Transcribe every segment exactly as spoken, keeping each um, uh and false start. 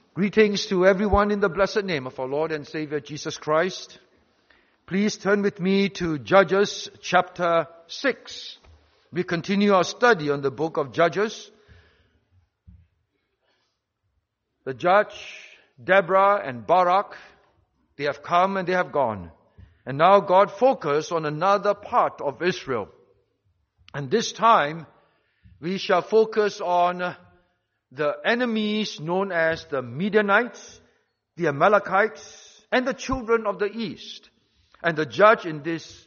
Greetings to everyone in the blessed name of our Lord and Savior Jesus Christ. Please turn with me to Judges chapter six. We continue our study on the book of Judges. The judge, Deborah and Barak, they have come and they have gone. And now God focused on another part of Israel. And this time, we shall focus on the enemies known as the Midianites, the Amalekites, and the children of the east. And the judge in this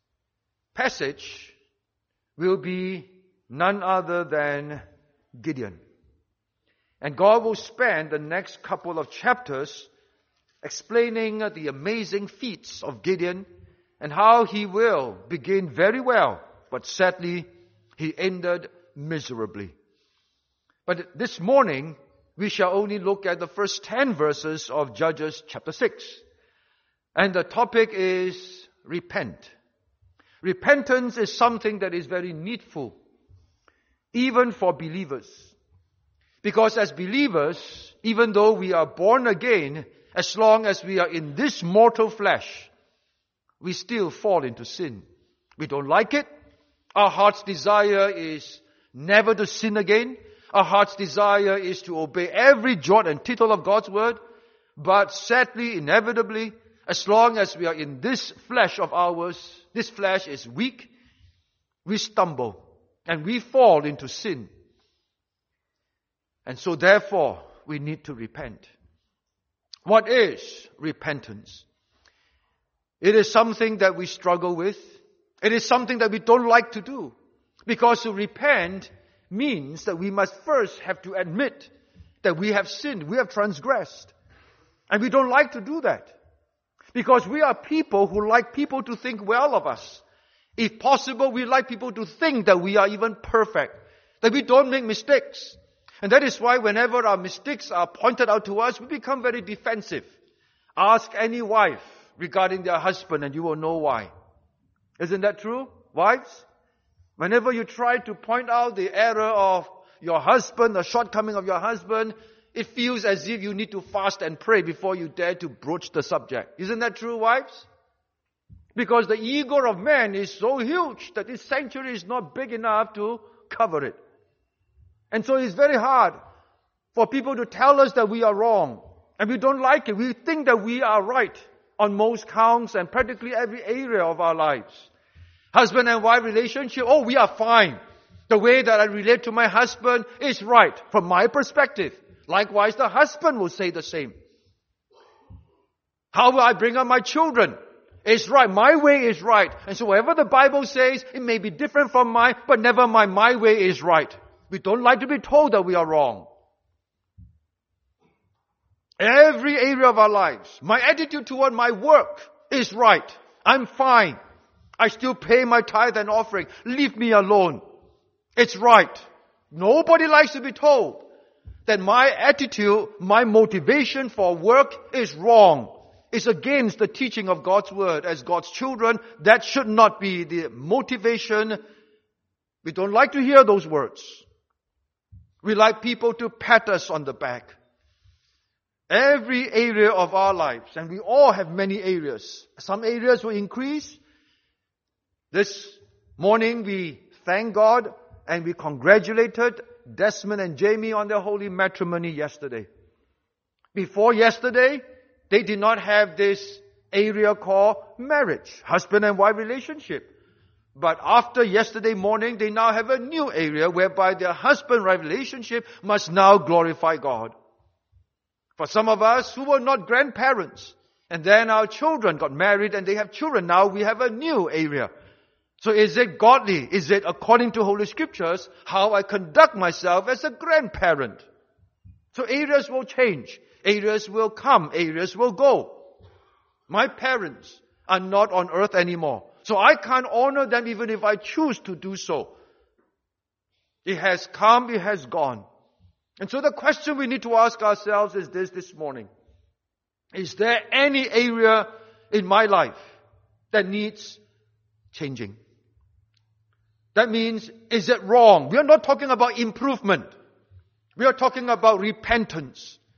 passage will be none other than Gideon. And God will spend the next couple of chapters explaining the amazing feats of Gideon and how he will begin very well, but sadly, he ended miserably. But this morning, we shall only look at the first ten verses of Judges chapter six. And the topic is repent. Repentance is something that is very needful, even for believers. Because as believers, even though we are born again, as long as we are in this mortal flesh, we still fall into sin. We don't like it. Our heart's desire is never to sin again. Our heart's desire is to obey every jot and tittle of God's word. But sadly, inevitably, as long as we are in this flesh of ours, this flesh is weak, we stumble and we fall into sin. And so therefore, we need to repent. What is repentance? It is something that we struggle with. It is something that we don't like to do. Because to repent means that we must first have to admit that we have sinned, we have transgressed. And we don't like to do that. Because we are people who like people to think well of us. If possible, we like people to think that we are even perfect, that we don't make mistakes. And that is why whenever our mistakes are pointed out to us, we become very defensive. Ask any wife regarding their husband and you will know why. Isn't that true, wives? Whenever you try to point out the error of your husband, the shortcoming of your husband, it feels as if you need to fast and pray before you dare to broach the subject. Isn't that true, wives? Because the ego of man is so huge that this sanctuary is not big enough to cover it. And so it's very hard for people to tell us that we are wrong. And we don't like it. We think that we are right on most counts and practically every area of our lives. Husband and wife relationship, oh, we are fine. The way that I relate to my husband is right from my perspective. Likewise, the husband will say the same. How will I bring up my children? It's right. My way is right. And so whatever the Bible says, it may be different from mine, but never mind, my way is right. We don't like to be told that we are wrong. Every area of our lives, my attitude toward my work is right. I'm fine. I still pay my tithe and offering. Leave me alone. It's right. Nobody likes to be told that my attitude, my motivation for work is wrong. It's against the teaching of God's word. As God's children, that should not be the motivation. We don't like to hear those words. We like people to pat us on the back. Every area of our lives, and we all have many areas. Some areas will increase. This morning we thank God and we congratulated Desmond and Jamie on their holy matrimony yesterday. Before yesterday, they did not have this area called marriage, husband and wife relationship. But after yesterday morning, they now have a new area whereby their husband-wife relationship must now glorify God. For some of us who were not grandparents, and then our children got married and they have children, now we have a new area. So is it godly? Is it according to Holy Scriptures how I conduct myself as a grandparent? So areas will change. Areas will come. Areas will go. My parents are not on earth anymore. So I can't honor them even if I choose to do so. It has come, it has gone. And so the question we need to ask ourselves is this this morning. Is there any area in my life that needs changing? That means, is it wrong? We are not talking about improvement. We are talking about repentance.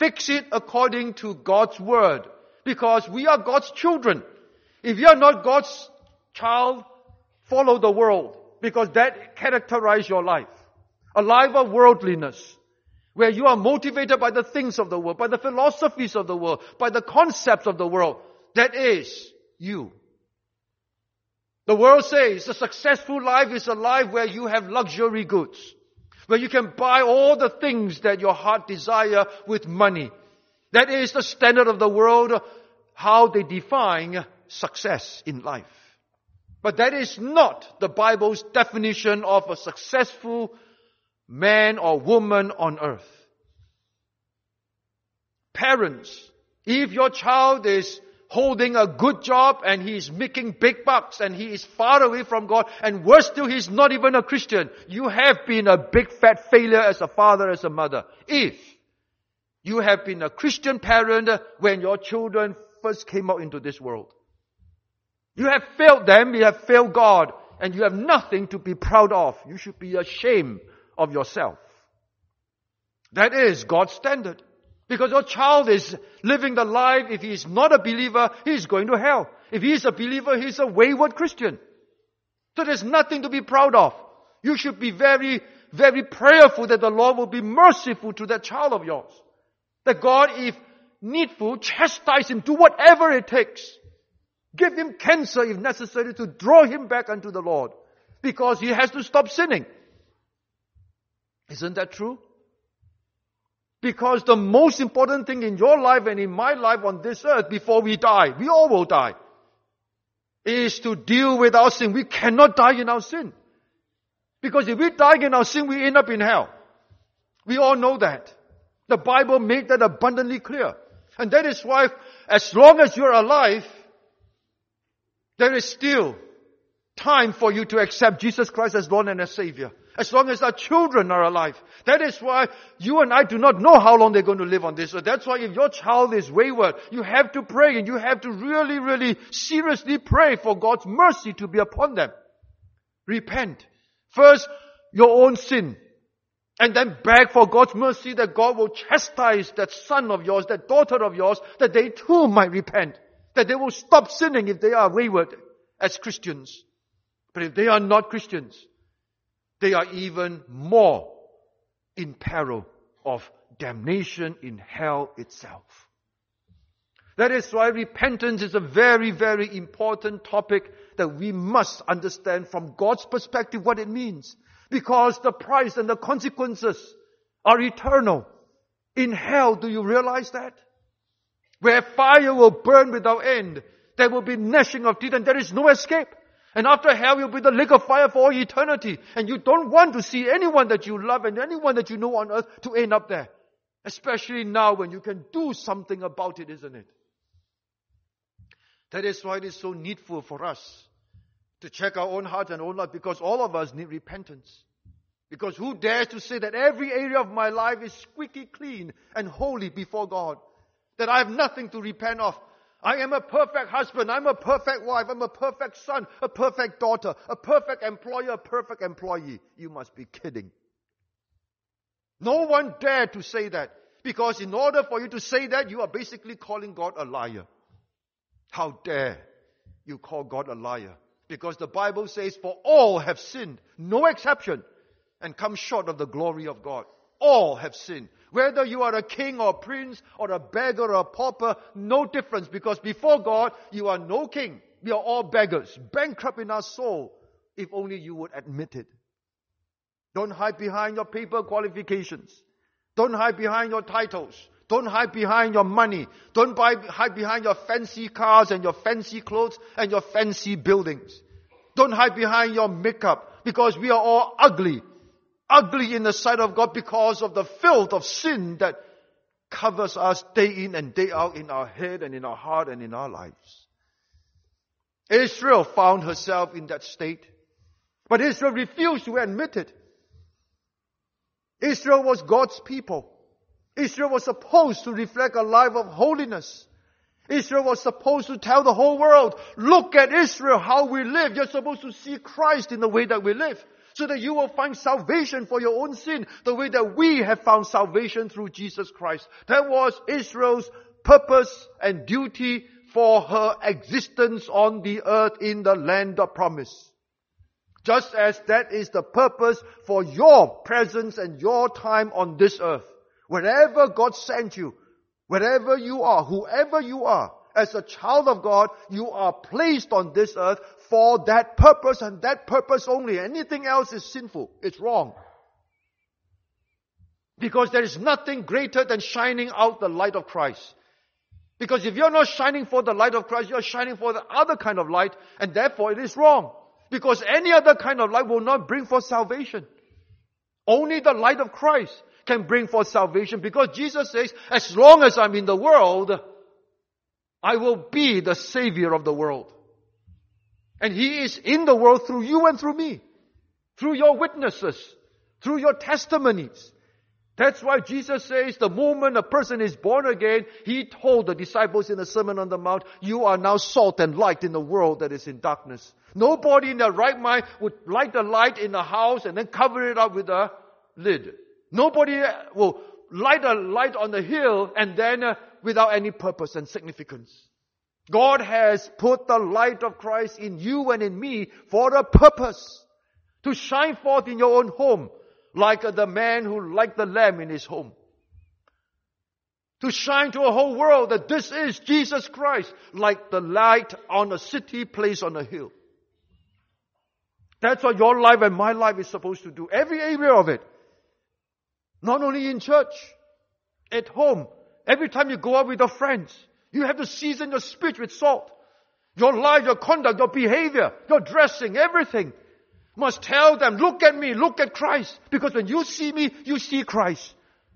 fix it according to God's word. Because we are God's children. If you are not God's child, follow the world. Because that characterizes your life. A life of worldliness. Where you are motivated by the things of the world, by the philosophies of the world, by the concepts of the world. That is you. The world says a successful life is a life where you have luxury goods. Where you can buy all the things that your heart desire with money. That is the standard of the world, how they define success in life. But that is not the Bible's definition of a successful man or woman on earth. Parents, if your child is holding a good job and he is making big bucks and he is far away from God, and worse still, he is not even a Christian, you have been a big fat failure as a father, as a mother. If you have been a Christian parent when your children first came out into this world, you have failed them, you have failed God, and you have nothing to be proud of. You should be ashamed of yourself. That is God's standard. Because your child is living the life, if he is not a believer, he is going to hell. If he is a believer, he is a wayward Christian. So there's nothing to be proud of. You should be very, very prayerful that the Lord will be merciful to that child of yours. That God, if needful, chastise him, do whatever it takes. Give him cancer if necessary to draw him back unto the Lord. Because he has to stop sinning. Isn't that true? Because the most important thing in your life and in my life on this earth before we die, we all will die, is to deal with our sin. We cannot die in our sin. Because if we die in our sin, we end up in hell. We all know that. The Bible made that abundantly clear. And that is why, as long as you're alive, there is still time for you to accept Jesus Christ as Lord and as Savior. As long as our children are alive. That is why you and I do not know how long they're going to live on this earth. That's why if your child is wayward, you have to pray and you have to really, really seriously pray for God's mercy to be upon them. Repent. First, your own sin. And then beg for God's mercy that God will chastise that son of yours, that daughter of yours, that they too might repent. That they will stop sinning if they are wayward as Christians. But if they are not Christians, they are even more in peril of damnation in hell itself. That is why repentance is a very, very important topic that we must understand from God's perspective what it means. Because the price and the consequences are eternal. In hell, do you realize that? Where fire will burn without end, there will be gnashing of teeth and there is no escape. And after hell, you'll be the lake of fire for all eternity. And you don't want to see anyone that you love and anyone that you know on earth to end up there. Especially now when you can do something about it, isn't it? That is why it is so needful for us to check our own heart and own life, because all of us need repentance. Because who dares to say that every area of my life is squeaky clean and holy before God? That I have nothing to repent of. I am a perfect husband, I'm a perfect wife, I'm a perfect son, a perfect daughter, a perfect employer, a perfect employee. You must be kidding. No one dared to say that. Because in order for you to say that, you are basically calling God a liar. How dare you call God a liar? Because the Bible says, for all have sinned, no exception, and come short of the glory of God. All have sinned. Whether you are a king or a prince or a beggar or a pauper, no difference. Because before God, you are no king. We are all beggars, bankrupt in our soul, if only you would admit it. Don't hide behind your paper qualifications. Don't hide behind your titles. Don't hide behind your money. Don't buy, hide behind your fancy cars and your fancy clothes and your fancy buildings. Don't hide behind your makeup, because we are all ugly. Ugly in the sight of God because of the filth of sin that covers us day in and day out in our head and in our heart and in our lives. Israel found herself in that state, but Israel refused to admit it. Israel was God's people. Israel was supposed to reflect a life of holiness. Israel was supposed to tell the whole world, look at Israel, how we live. You're supposed to see Christ in the way that we live. so that you will find salvation for your own sin, the way that we have found salvation through Jesus Christ. That was Israel's purpose and duty for her existence on the earth in the land of promise. Just as that is the purpose for your presence and your time on this earth. Wherever God sent you, wherever you are, whoever you are, as a child of God, you are placed on this earth for that purpose and that purpose only. Anything else is sinful. It's wrong. Because there is nothing greater than shining out the light of Christ. Because if you're not shining for the light of Christ, you're shining for the other kind of light, and therefore it is wrong. Because any other kind of light will not bring forth salvation. Only the light of Christ can bring forth salvation, because Jesus says, as long as I'm in the world, I will be the Savior of the world. And He is in the world through you and through me. Through your witnesses. Through your testimonies. That's why Jesus says the moment a person is born again, He told the disciples in the Sermon on the Mount, you are now salt and light in the world that is in darkness. Nobody in their right mind would light a light in a house and then cover it up with a lid. Nobody will light a light on the hill and then uh, without any purpose and significance. God has put the light of Christ in you and in me for a purpose. To shine forth in your own home. Like the man who lighted the lamp in his home. To shine to a whole world that this is Jesus Christ. Like the light on a city placed on a hill. That's what your life and my life is supposed to do. Every area of it. Not only in church. At home. Every time you go out with your friends. You have to season your speech with salt. Your life, your conduct, your behavior, your dressing, everything. Must tell them, look at me, look at Christ. Because when you see me, you see Christ.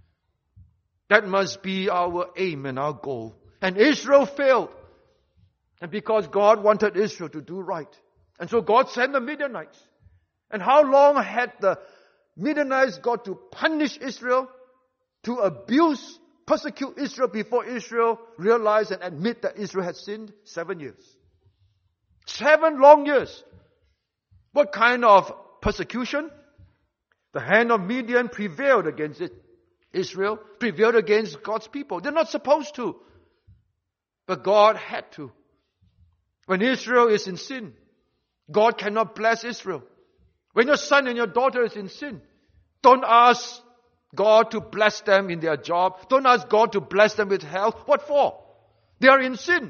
That must be our aim and our goal. And Israel failed. And because God wanted Israel to do right. And so God sent the Midianites. And how long had the Midianites got to punish Israel, to abuse, persecute Israel before Israel realized and admit that Israel had sinned? Seven years. Seven long years. What kind of persecution? The hand of Midian prevailed against it. Israel prevailed against God's people. They're not supposed to. But God had to. When Israel is in sin, God cannot bless Israel. When your son and your daughter is in sin, don't ask God to bless them in their job. Don't ask God to bless them with health. What for? They are in sin.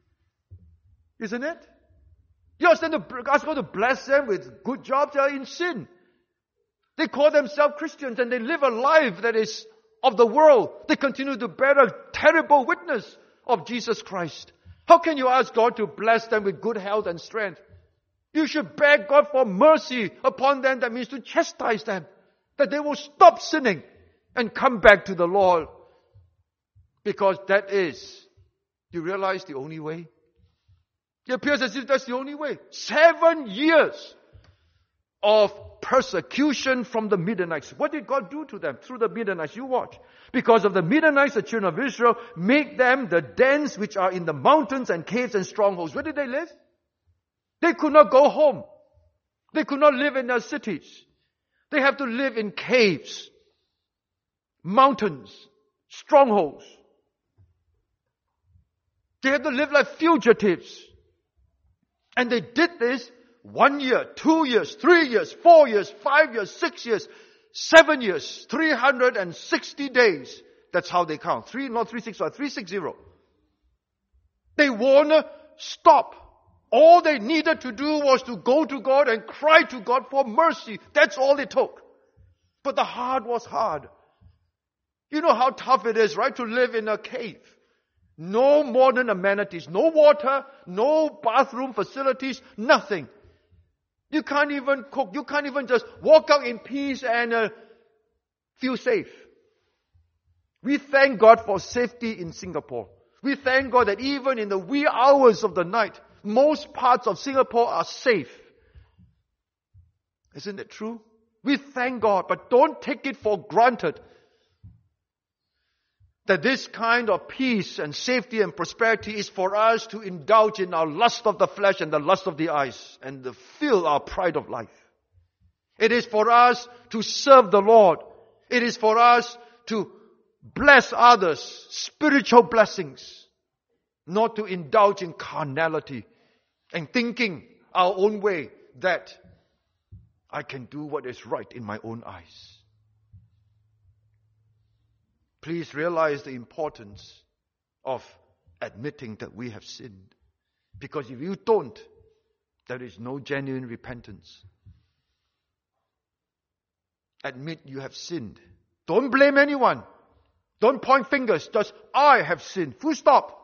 Isn't it? You ask them to ask God to bless them with good jobs. They are in sin. They call themselves Christians and they live a life that is of the world. They continue to bear a terrible witness of Jesus Christ. How can you ask God to bless them with good health and strength? You should beg God for mercy upon them. That means to chastise them. That they will stop sinning and come back to the Lord. Because that is, you realize, the only way. It appears as if that's the only way. Seven years of persecution from the Midianites. What did God do to them through the Midianites? You watch. Because of the Midianites, the children of Israel made them the dens which are in the mountains and caves and strongholds. Where did they live? They could not go home. They could not live in their cities. They have to live in caves, mountains, strongholds. They have to live like fugitives. And they did this one year, two years, three years, four years, five years, six years, seven years, three hundred sixty days. That's how they count. Three, not three six five, three six zero. They won't stop. All they needed to do was to go to God and cry to God for mercy. That's all it took. But the heart was hard. You know how tough it is, right, to live in a cave. No modern amenities, no water, no bathroom facilities, nothing. You can't even cook. You can't even just walk out in peace and uh, feel safe. We thank God for safety in Singapore. We thank God that even in the wee hours of the night, most parts of Singapore are safe. Isn't it true? We thank God, but don't take it for granted that this kind of peace and safety and prosperity is for us to indulge in our lust of the flesh and the lust of the eyes and to fill our pride of life. It is for us to serve the Lord. It is for us to bless others, spiritual blessings, not to indulge in carnality and thinking our own way that I can do what is right in my own eyes. Please realize the importance of admitting that we have sinned. Because if you don't, there is no genuine repentance. Admit you have sinned. Don't blame anyone. Don't point fingers. Just, I have sinned. Full stop.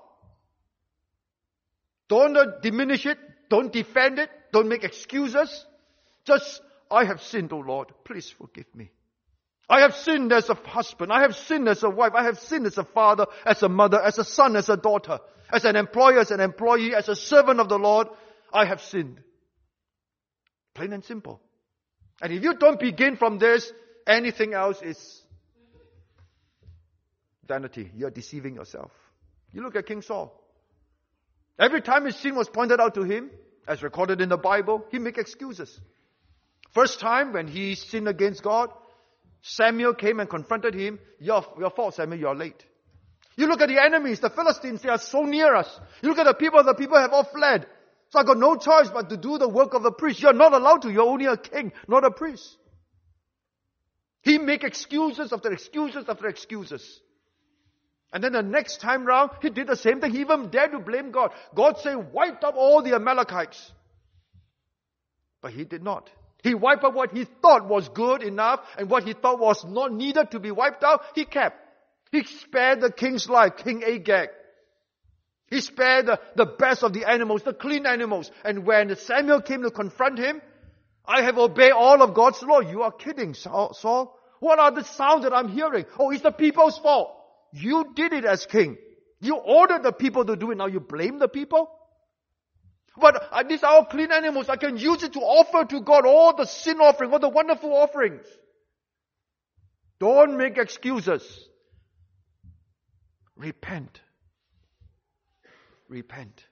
Don't uh, diminish it. Don't defend it. Don't make excuses. Just, I have sinned, O Lord. Please forgive me. I have sinned as a husband. I have sinned as a wife. I have sinned as a father, as a mother, as a son, as a daughter, as an employer, as an employee, as a servant of the Lord. I have sinned. Plain and simple. And if you don't begin from this, anything else is vanity. You're deceiving yourself. You look at King Saul. Every time his sin was pointed out to him, as recorded in the Bible, he made excuses. First time when he sinned against God, Samuel came and confronted him. Your, your fault, Samuel, you're late. You look at the enemies, the Philistines, they are so near us. You look at the people, the people have all fled. So I got no choice but to do the work of a priest. You're not allowed to. You're only a king, not a priest. He make excuses after excuses after excuses. And then the next time round, he did the same thing. He even dared to blame God. God said, wiped up all the Amalekites. But he did not. He wiped out what he thought was good enough, and what he thought was not needed to be wiped out, he kept. He spared the king's life, King Agag. He spared the, the best of the animals, the clean animals. And when Samuel came to confront him, I have obeyed all of God's law. You are kidding, Saul. What are the sounds that I'm hearing? Oh, it's the people's fault. You did it as king. You ordered the people to do it. Now you blame the people? But uh, these are all clean animals. I can use it to offer to God all the sin offering, all the wonderful offerings. Don't make excuses. Repent. Repent.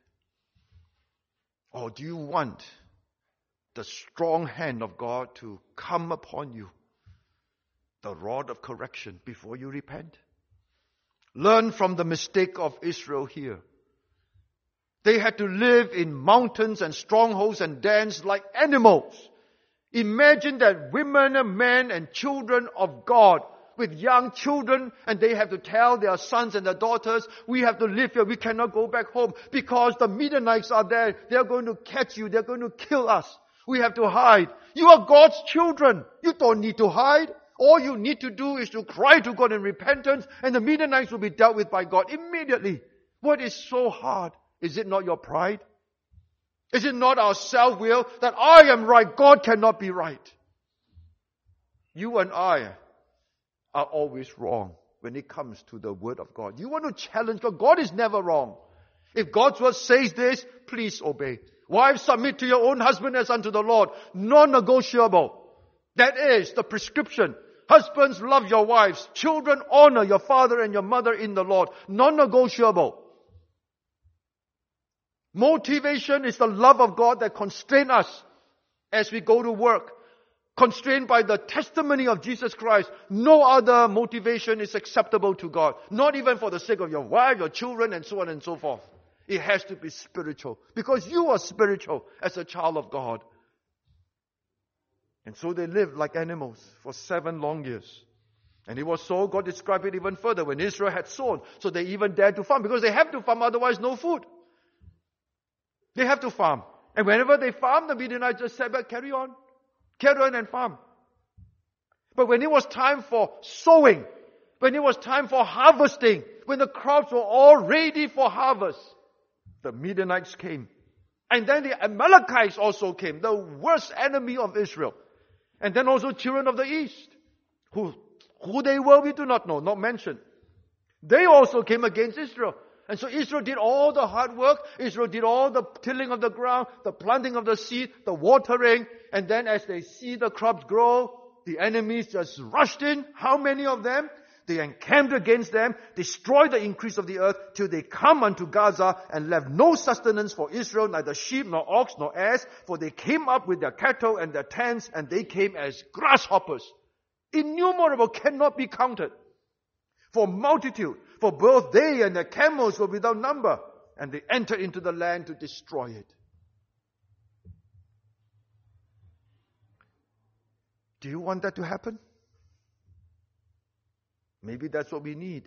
Or do you want the strong hand of God to come upon you? The rod of correction before you repent? Learn from the mistake of Israel here. They had to live in mountains and strongholds and dens like animals. Imagine that women and men and children of God with young children, and they have to tell their sons and their daughters, we have to live here, we cannot go back home because the Midianites are there. They're going to catch you. They're going to kill us. We have to hide. You are God's children. You don't need to hide. All you need to do is to cry to God in repentance, and the Midianites will be dealt with by God immediately. What is so hard? Is it not your pride? Is it not our self-will that I am right, God cannot be right? You and I are always wrong when it comes to the word of God. You want to challenge God. God is never wrong. If God's word says this, please obey. Wives, submit to your own husband as unto the Lord. Non-negotiable. That is the prescription. Husbands, love your wives. Children, honor your father and your mother in the Lord. Non-negotiable. Motivation is the love of God that constrains us as we go to work. Constrained by the testimony of Jesus Christ. No other motivation is acceptable to God. Not even for the sake of your wife, your children, and so on and so forth. It has to be spiritual. Because you are spiritual as a child of God. And so they lived like animals for seven long years. And it was so, God described it even further, when Israel had sown. So they even dared to farm. Because they have to farm, otherwise no food. They have to farm. And whenever they farm, the Midianites just said, but carry on. Carry on and farm. But when it was time for sowing, when it was time for harvesting, when the crops were all ready for harvest, the Midianites came. And then the Amalekites also came, the worst enemy of Israel. And then also children of the east. Who, who they were, we do not know, not mentioned. They also came against Israel. And so Israel did all the hard work. Israel did all the tilling of the ground, the planting of the seed, the watering. And then as they see the crops grow, the enemies just rushed in. How many of them? They encamped against them, destroyed the increase of the earth, till they come unto Gaza, and left no sustenance for Israel, neither sheep, nor ox, nor ass, for they came up with their cattle and their tents, and they came as grasshoppers. Innumerable, cannot be counted. For multitude, for both they and their camels were without number, and they entered into the land to destroy it. Do you want that to happen? Maybe that's what we need.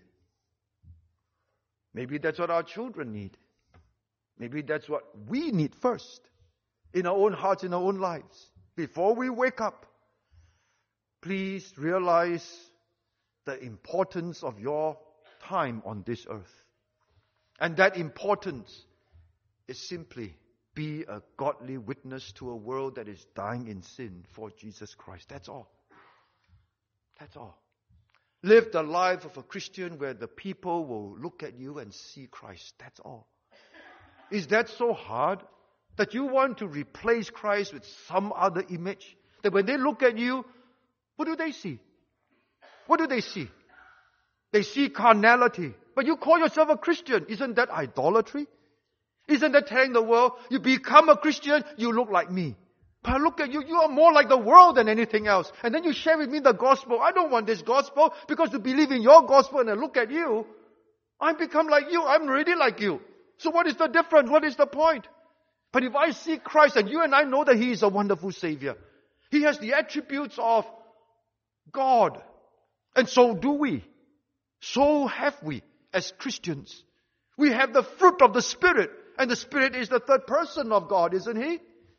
Maybe that's what our children need. Maybe that's what we need first. In our own hearts, in our own lives. Before we wake up, please realize the importance of your time on this earth. And that importance is simply be a godly witness to a world that is dying in sin for Jesus Christ. That's all. That's all. Live the life of a Christian where the people will look at you and see Christ. That's all. Is that so hard? That you want to replace Christ with some other image? That when they look at you, what do they see? What do they see? They see carnality. But you call yourself a Christian. Isn't that idolatry? Isn't that telling the world, you become a Christian, you look like me? But look at you, you are more like the world than anything else. And then you share with me the gospel. I don't want this gospel because to believe in your gospel and I look at you, I become like you. I'm really like you. So what is the difference? What is the point? But if I see Christ and you and I know that He is a wonderful Savior. He has the attributes of God. And so do we. So have we as Christians. We have the fruit of the Spirit. And the Spirit is the third person of God, isn't He?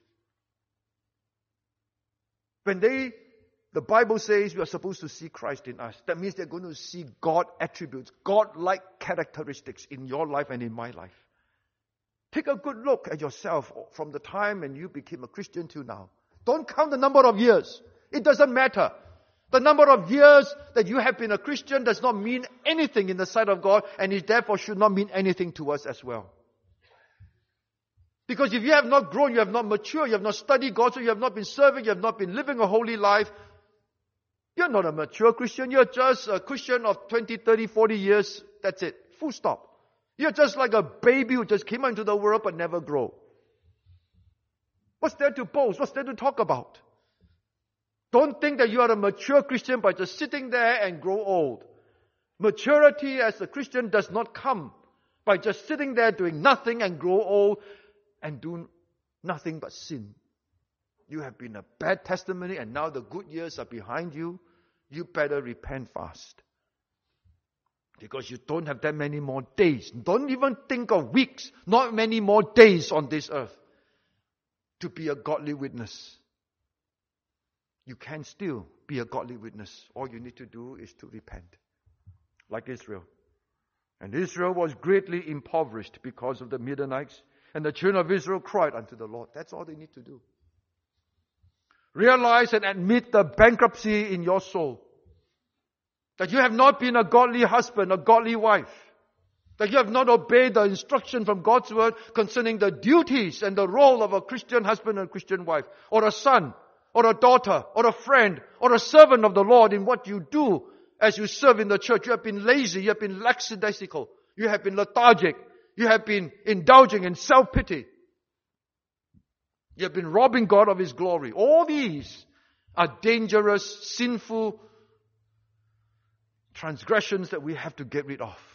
When they, the Bible says we are supposed to see Christ in us. That means they're going to see God attributes, God-like characteristics in your life and in my life. Take a good look at yourself from the time when you became a Christian till now. Don't count the number of years. It doesn't matter. The number of years that you have been a Christian does not mean anything in the sight of God, and it therefore should not mean anything to us as well. Because if you have not grown, you have not matured, you have not studied God, so you have not been serving, you have not been living a holy life, you're not a mature Christian. You're just a Christian of twenty, thirty, forty years. That's it. Full stop. You're just like a baby who just came into the world but never grow. What's there to boast? What's there to talk about? Don't think that you are a mature Christian by just sitting there and grow old. Maturity as a Christian does not come by just sitting there doing nothing and grow old and do nothing but sin. You have been a bad testimony and now the good years are behind you. You better repent fast. Because you don't have that many more days. Don't even think of weeks. Not many more days on this earth to be a godly witness. You can still be a godly witness. All you need to do is to repent. Like Israel. And Israel was greatly impoverished because of the Midianites. And the children of Israel cried unto the Lord. That's all they need to do. Realize and admit the bankruptcy in your soul. That you have not been a godly husband, a godly wife. That you have not obeyed the instruction from God's word concerning the duties and the role of a Christian husband and a Christian wife. Or a son, or a daughter, or a friend, or a servant of the Lord in what you do as you serve in the church. You have been lazy, you have been lackadaisical, you have been lethargic. You have been indulging in self-pity. You have been robbing God of His glory. All these are dangerous, sinful transgressions that we have to get rid of.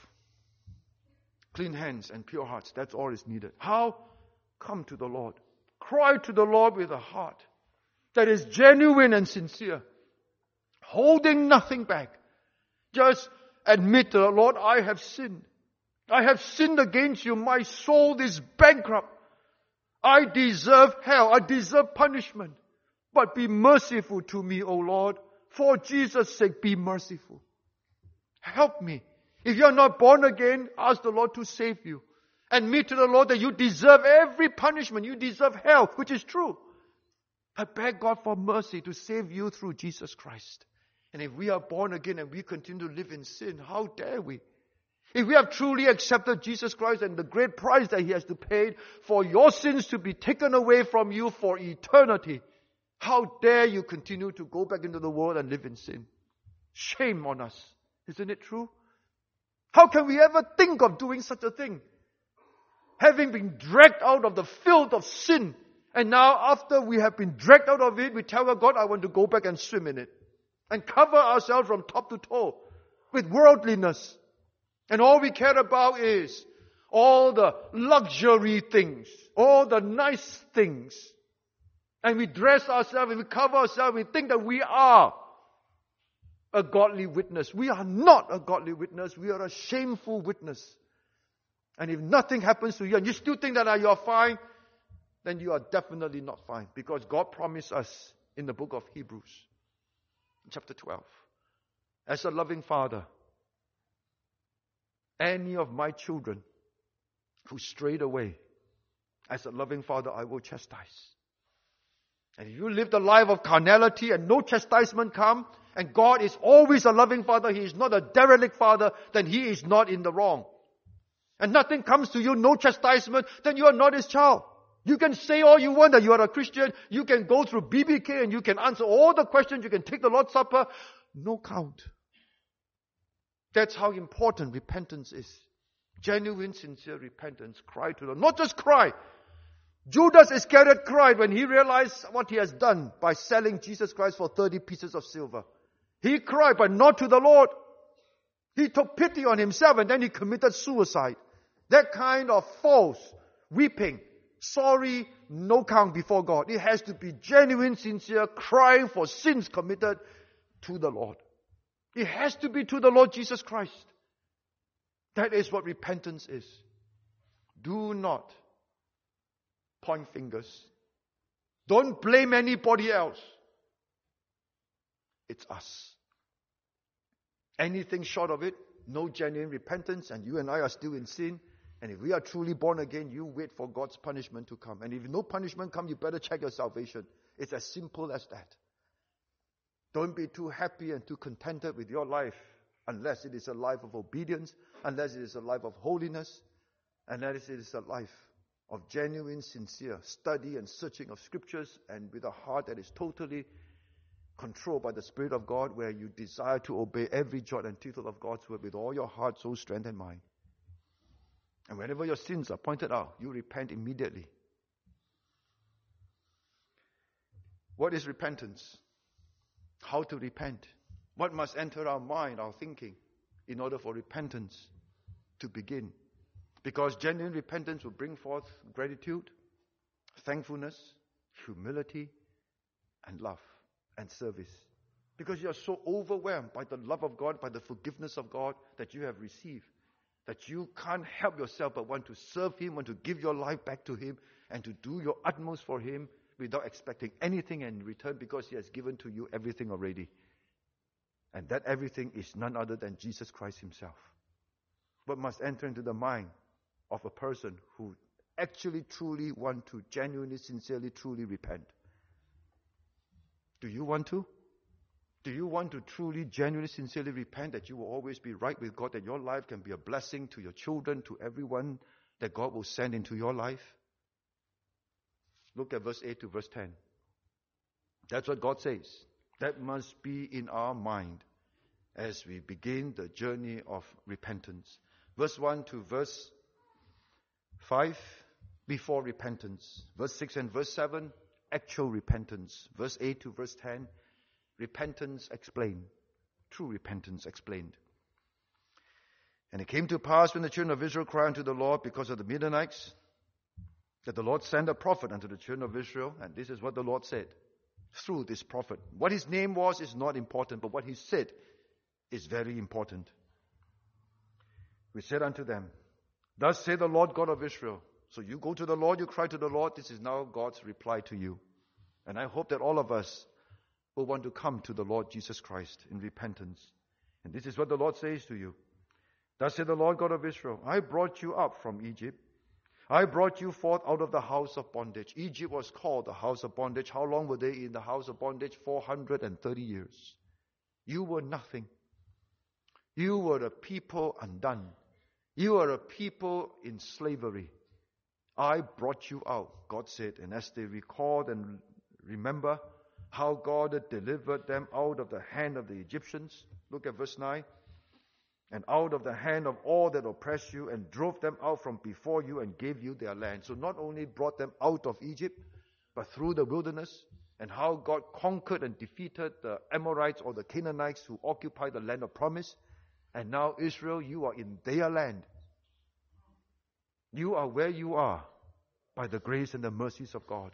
Clean hands and pure hearts. That's all is needed. How? Come to the Lord. Cry to the Lord with a heart that is genuine and sincere. Holding nothing back. Just admit to the Lord, I have sinned. I have sinned against you. My soul is bankrupt. I deserve hell. I deserve punishment. But be merciful to me, O Lord. For Jesus' sake, be merciful. Help me. If you are not born again, ask the Lord to save you. Admit to the Lord that you deserve every punishment. You deserve hell, which is true. But beg God for mercy to save you through Jesus Christ. And if we are born again and we continue to live in sin, how dare we? If we have truly accepted Jesus Christ and the great price that He has to pay for your sins to be taken away from you for eternity, how dare you continue to go back into the world and live in sin? Shame on us. Isn't it true? How can we ever think of doing such a thing? Having been dragged out of the filth of sin, and now after we have been dragged out of it, we tell our God, I want to go back and swim in it. And cover ourselves from top to toe with worldliness. And all we care about is all the luxury things, all the nice things. And we dress ourselves, and we cover ourselves, we think that we are a godly witness. We are not a godly witness. We are a shameful witness. And if nothing happens to you and you still think that you are fine, then you are definitely not fine. Because God promised us in the book of Hebrews, chapter twelve, as a loving father, any of my children who strayed away, as a loving father, I will chastise. And if you live the life of carnality and no chastisement come, and God is always a loving father, He is not a derelict father, then He is not in the wrong. And nothing comes to you, no chastisement, then you are not His child. You can say all you want that you are a Christian. You can go through B B K and you can answer all the questions. You can take the Lord's Supper. No count. That's how important repentance is. Genuine, sincere repentance. Cry to the Lord. Not just cry. Judas Iscariot cried when he realized what he has done by selling Jesus Christ for thirty pieces of silver. He cried, but not to the Lord. He took pity on himself and then he committed suicide. That kind of false weeping, sorry, no count before God. It has to be genuine, sincere, crying for sins committed to the Lord. It has to be to the Lord Jesus Christ. That is what repentance is. Do not point fingers. Don't blame anybody else. It's us. Anything short of it, no genuine repentance, and you and I are still in sin. And if we are truly born again, you wait for God's punishment to come. And if no punishment comes, you better check your salvation. It's as simple as that. Don't be too happy and too contented with your life unless it is a life of obedience, unless it is a life of holiness, unless it is a life of genuine, sincere study and searching of scriptures, and with a heart that is totally controlled by the Spirit of God, where you desire to obey every jot and tittle of God's word with all your heart, soul, strength, and mind. And whenever your sins are pointed out, you repent immediately. What is repentance? How to repent? What must enter our mind, our thinking, in order for repentance to begin? Because genuine repentance will bring forth gratitude, thankfulness, humility, and love and service. Because you are so overwhelmed by the love of God, by the forgiveness of God that you have received, that you can't help yourself but want to serve Him, want to give your life back to Him, and to do your utmost for Him without expecting anything in return, because He has given to you everything already. And that everything is none other than Jesus Christ Himself. What must enter into the mind of a person who actually truly want to genuinely, sincerely, truly repent? Do you want to? Do you want to truly, genuinely, sincerely repent, that you will always be right with God, that your life can be a blessing to your children, to everyone that God will send into your life? Look at verse eight to verse ten. That's what God says. That must be in our mind as we begin the journey of repentance. Verse one to verse five, before repentance. Verse six and verse seven, actual repentance. Verse eight to verse ten, repentance explained. True repentance explained. And it came to pass, when the children of Israel cried unto the Lord because of the Midianites, that the Lord sent a prophet unto the children of Israel. And this is what the Lord said through this prophet. What his name was is not important, but what he said is very important. We said unto them, Thus saith the Lord God of Israel. So you go to the Lord, you cry to the Lord. This is now God's reply to you. And I hope that all of us will want to come to the Lord Jesus Christ in repentance. And this is what the Lord says to you. Thus saith the Lord God of Israel, I brought you up from Egypt. I brought you forth out of the house of bondage. Egypt was called the house of bondage. How long were they in the house of bondage? four hundred thirty years. You were nothing. You were a people undone. You are a people in slavery. I brought you out, God said. And as they recalled and remember how God had delivered them out of the hand of the Egyptians, look at verse nine. and out of the hand of all that oppressed you, and drove them out from before you, and gave you their land. So not only brought them out of Egypt, but through the wilderness, and how God conquered and defeated the Amorites or the Canaanites who occupied the land of promise. And now Israel, you are in their land. You are where you are by the grace and the mercies of God.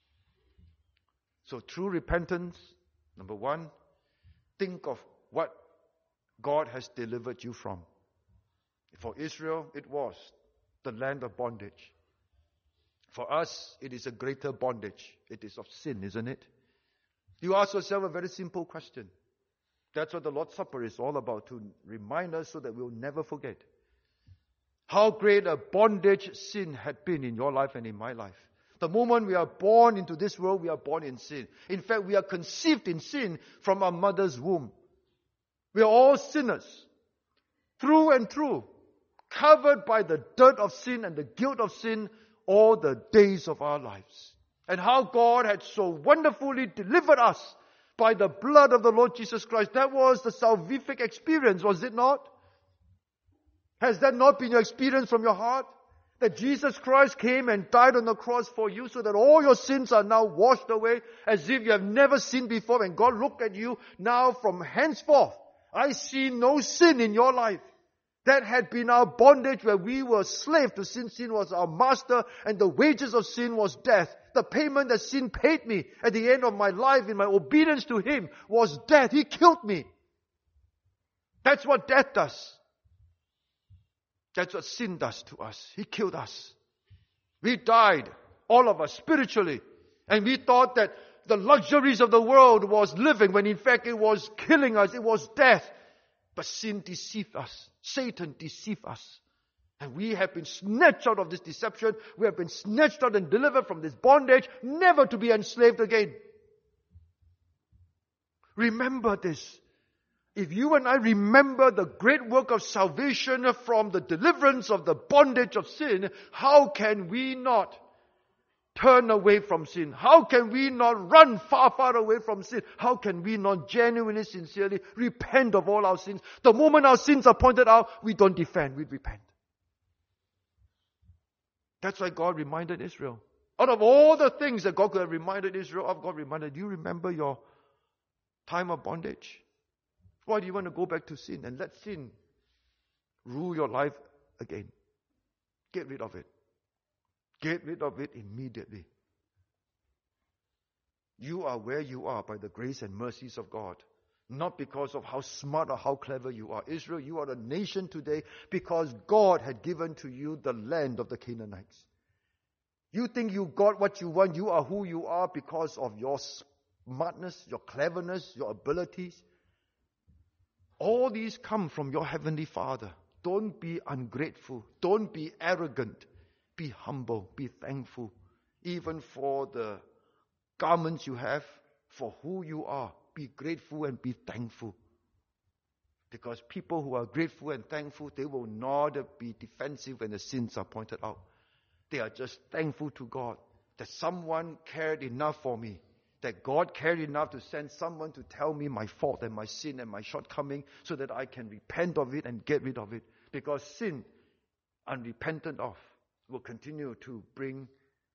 So true repentance, number one, think of what God has delivered you from. For Israel, it was the land of bondage. For us, it is a greater bondage. It is of sin, isn't it? You ask yourself a very simple question. That's what the Lord's Supper is all about, to remind us so that we'll never forget how great a bondage sin had been in your life and in my life. The moment we are born into this world, we are born in sin. In fact, we are conceived in sin from our mother's womb. We are all sinners, through and through, covered by the dirt of sin and the guilt of sin all the days of our lives. And how God had so wonderfully delivered us by the blood of the Lord Jesus Christ. That was the salvific experience, was it not? Has that not been your experience from your heart? That Jesus Christ came and died on the cross for you so that all your sins are now washed away as if you have never sinned before. And God looked at you now from henceforth. I see no sin in your life. That had been our bondage where we were slave to sin. Sin was our master and the wages of sin was death. The payment that sin paid me at the end of my life in my obedience to Him was death. He killed me. That's what death does. That's what sin does to us. He killed us. We died, all of us, spiritually. And we thought that the luxuries of the world was living when in fact it was killing us. It was death. But sin deceived us. Satan deceived us. And we have been snatched out of this deception. We have been snatched out and delivered from this bondage, never to be enslaved again. Remember this. If you and I remember the great work of salvation from the deliverance of the bondage of sin, how can we not turn away from sin? How can we not run far, far away from sin? How can we not genuinely, sincerely repent of all our sins? The moment our sins are pointed out, we don't defend, we repent. That's why God reminded Israel. Out of all the things that God could have reminded Israel of, God reminded, do you remember your time of bondage? Why do you want to go back to sin and let sin rule your life again? Get rid of it. Get rid of it immediately. You are where you are by the grace and mercies of God. Not because of how smart or how clever you are. Israel, you are a nation today because God had given to you the land of the Canaanites. You think you got what you want. You are who you are because of your smartness, your cleverness, your abilities. All these come from your Heavenly Father. Don't be ungrateful. Don't be arrogant. Be humble. Be thankful. Even for the garments you have, for who you are. Be grateful and be thankful. Because people who are grateful and thankful, they will not be defensive when the sins are pointed out. They are just thankful to God that someone cared enough for me. That God cared enough to send someone to tell me my fault and my sin and my shortcoming so that I can repent of it and get rid of it. Because sin, unrepentant of, will continue to bring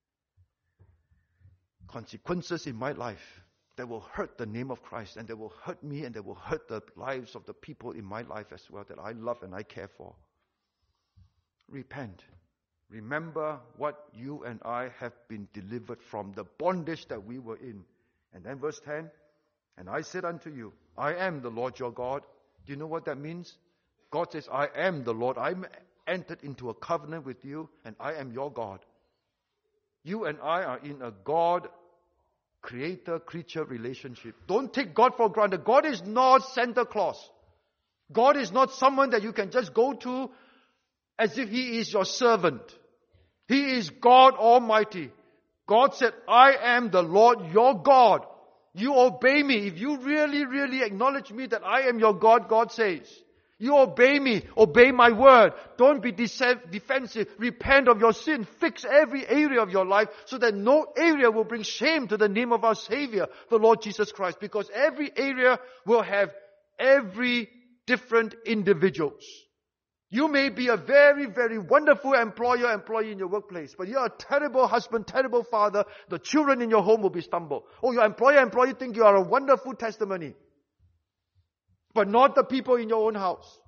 consequences in my life that will hurt the name of Christ and that will hurt me and that will hurt the lives of the people in my life as well that I love and I care for. Repent. Remember what you and I have been delivered from, the bondage that we were in. And then verse ten, and I said unto you, I am the Lord your God. Do you know what that means? God says, I am the Lord. I'm entered into a covenant with you and I am your God. You and I are in a God creator-creature relationship. Don't take God for granted. God is not Santa Claus. God is not someone that you can just go to as if He is your servant. He is God Almighty. God said, I am the Lord your God. You obey me. If you really, really acknowledge me that I am your God, God says, you obey me, obey my word. Don't be defensive. Repent of your sin. Fix every area of your life so that no area will bring shame to the name of our Savior, the Lord Jesus Christ. Because every area will have every different individuals. You may be a very, very wonderful employer, employee in your workplace, but you're a terrible husband, terrible father. The children in your home will be stumbled. Oh, your employer, employee think you are a wonderful testimony, but not the people in your own house.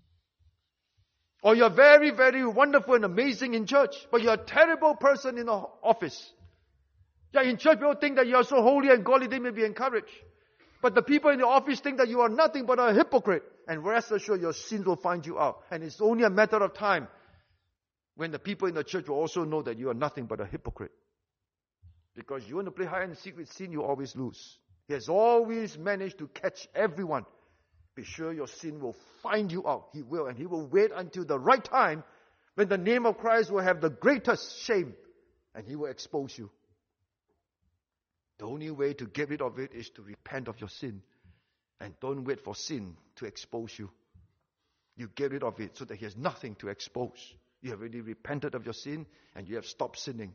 Or you're very, very wonderful and amazing in church, but you're a terrible person in the office. Yeah, in church people think that you are so holy and godly, they may be encouraged. But the people in the office think that you are nothing but a hypocrite. And rest assured, your sins will find you out. And it's only a matter of time when the people in the church will also know that you are nothing but a hypocrite. Because you want to play hide and seek with sin, you always lose. He has always managed to catch everyone. Be sure your sin will find you out. He will. And He will wait until the right time when the name of Christ will have the greatest shame. And He will expose you. The only way to get rid of it is to repent of your sin. And don't wait for sin to expose you. You get rid of it so that He has nothing to expose. You have already repented of your sin and you have stopped sinning.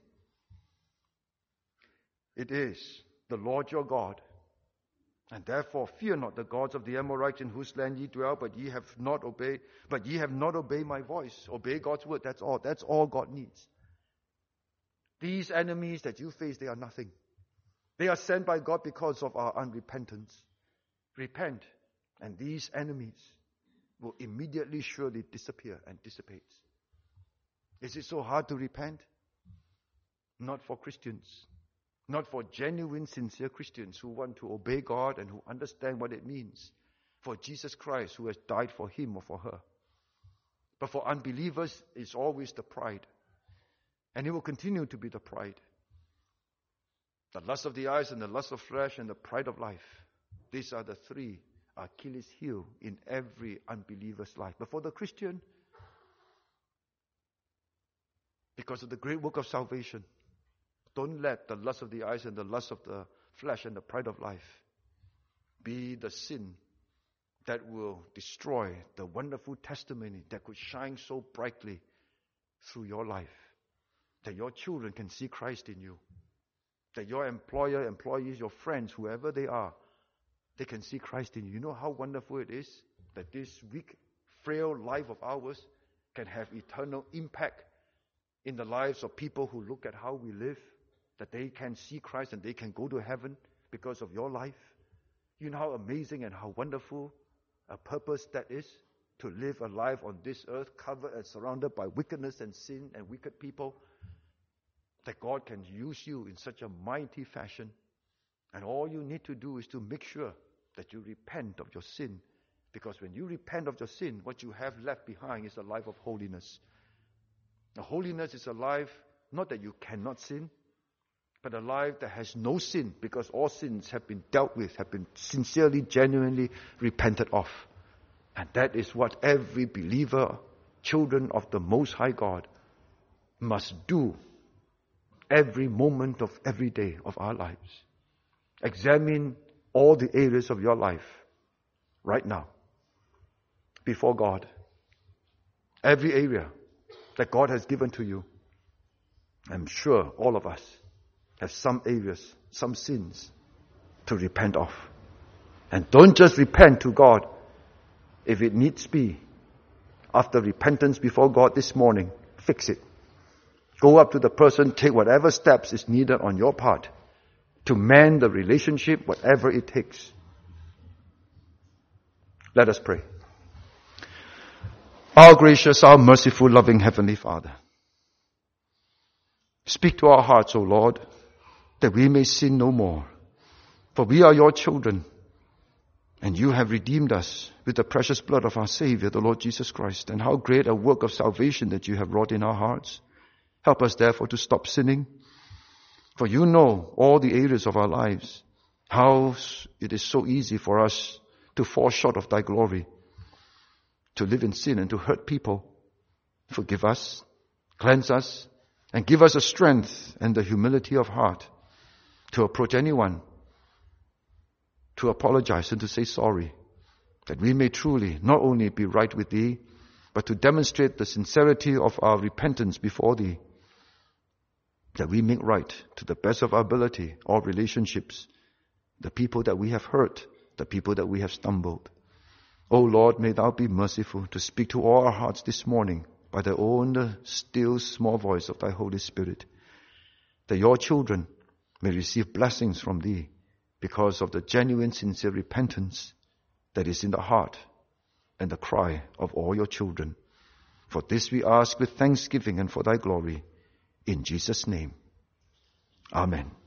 It is the Lord your God. And therefore fear not the gods of the Amorites in whose land ye dwell, but ye have not obeyed, but ye have not obeyed my voice. Obey God's word. That's all. That's all God needs. These enemies that you face, they are nothing. They are sent by God because of our unrepentance. Repent, and these enemies will immediately surely disappear and dissipate. Is it so hard to repent? Not for Christians. Not for genuine, sincere Christians who want to obey God and who understand what it means. For Jesus Christ who has died for him or for her. But for unbelievers, it's always the pride. And it will continue to be the pride. The lust of the eyes and the lust of flesh and the pride of life. These are the three Achilles' heel in every unbeliever's life. But for the Christian, because of the great work of salvation, don't let the lust of the eyes and the lust of the flesh and the pride of life be the sin that will destroy the wonderful testimony that could shine so brightly through your life. That your children can see Christ in you. That your employer, employees, your friends, whoever they are, they can see Christ in you. You know how wonderful it is that this weak, frail life of ours can have eternal impact in the lives of people who look at how we live, that they can see Christ and they can go to heaven because of your life. You know how amazing and how wonderful a purpose that is, to live a life on this earth covered and surrounded by wickedness and sin and wicked people, that God can use you in such a mighty fashion. And all you need to do is to make sure that you repent of your sin. Because when you repent of your sin, what you have left behind is a life of holiness. Now, holiness is a life, not that you cannot sin, but a life that has no sin, because all sins have been dealt with, have been sincerely, genuinely repented of. And that is what every believer, children of the Most High God, must do every moment of every day of our lives. Examine all the areas of your life right now before God. Every area that God has given to you. I'm sure all of us have some areas, some sins to repent of. And don't just repent to God. If it needs be, after repentance before God this morning, fix it. Go up to the person, take whatever steps is needed on your part to mend the relationship, whatever it takes. Let us pray. Our gracious, our merciful, loving Heavenly Father, speak to our hearts, O Lord, that we may sin no more. For we are your children, and you have redeemed us with the precious blood of our Savior, the Lord Jesus Christ. And how great a work of salvation that you have wrought in our hearts. Help us therefore to stop sinning. For you know all the areas of our lives, how it is so easy for us to fall short of thy glory, to live in sin and to hurt people. Forgive us, cleanse us, and give us the strength and the humility of heart to approach anyone, to apologize and to say sorry, that we may truly not only be right with thee, but to demonstrate the sincerity of our repentance before thee, that we make right to the best of our ability all relationships, the people that we have hurt, the people that we have stumbled. O Lord, may thou be merciful to speak to all our hearts this morning by the own still small voice of thy Holy Spirit, that your children may receive blessings from thee because of the genuine, sincere repentance that is in the heart and the cry of all your children. For this we ask with thanksgiving and for thy glory. In Jesus' name. Amen.